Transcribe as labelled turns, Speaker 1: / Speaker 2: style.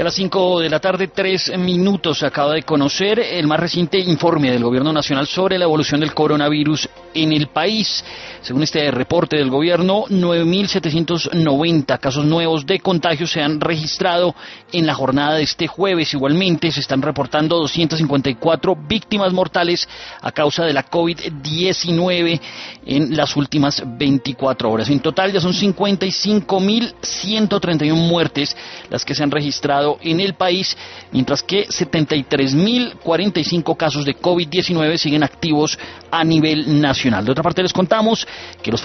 Speaker 1: Y a las 5 de la tarde, 3 minutos, se acaba de conocer el más reciente informe del Gobierno Nacional sobre la evolución del coronavirus en el país. Según este reporte del Gobierno, 9.790 casos nuevos de contagio se han registrado en la jornada de este jueves. Igualmente, se están reportando 254 víctimas mortales a causa de la COVID-19 en las últimas 24 horas. En total, ya son 55.131 muertes las que se han registrado en el país, mientras que 73.045 casos de COVID-19 siguen activos a nivel nacional. De otra parte, les contamos que los